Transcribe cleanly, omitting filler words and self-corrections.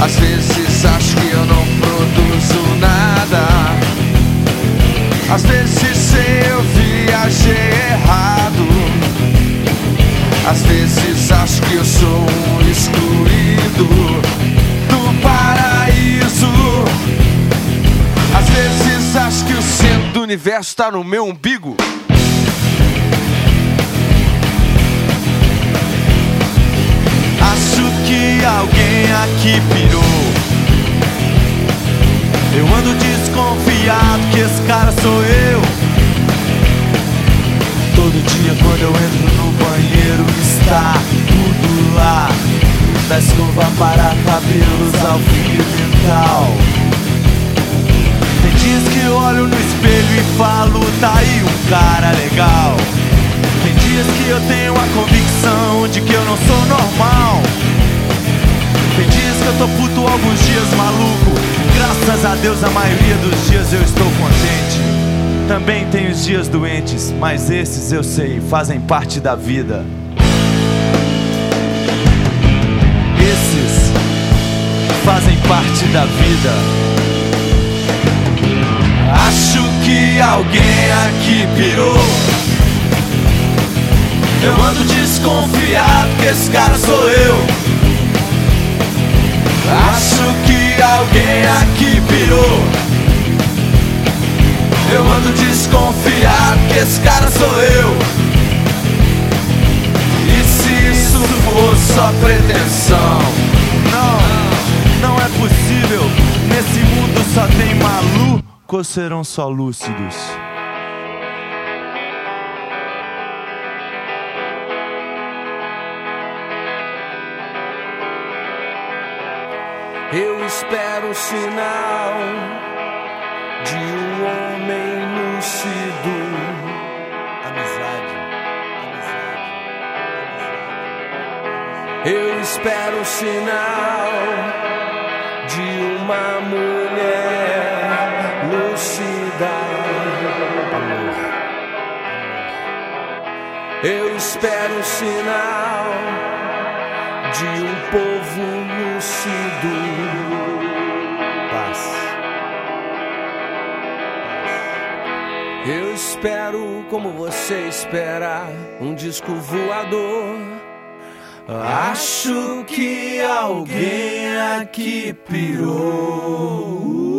Às vezes acho que eu não produzo nada. Às vezes eu viajei errado. Às vezes acho que eu sou um excluído do paraíso. Às vezes acho que o centro do universo tá no meu umbigo. Acho que alguém aqui pirou. Eu ando desconfiado que esse cara sou eu. Todo dia quando eu entro no banheiro está tudo lá, da escova para cabelos ao fio dental. Tem dias que eu olho no espelho e falo, tá aí um cara legal. Tem dias que eu tenho a convicção de que eu não sou normal. Tem dias que eu tô puto, alguns dias maluco. Graças a Deus a maioria dos dias eu estou contente. Também tem os dias doentes, mas esses eu sei, fazem parte da vida. Esses fazem parte da vida. Acho que alguém aqui pirou. Eu ando desconfiado que esse cara sou eu. Acho que alguém aqui pirou. Eu ando desconfiado que esse cara sou eu. E se isso for só pretensão? Não é possível. Nesse mundo só tem malucos ou serão só lúcidos? Eu espero um sinal de um homem lúcido. Amizade. Eu espero um sinal de uma mulher lúcida. Eu espero um sinal de um povo lúcido. Eu espero, como você espera, um disco voador. Acho que alguém aqui pirou.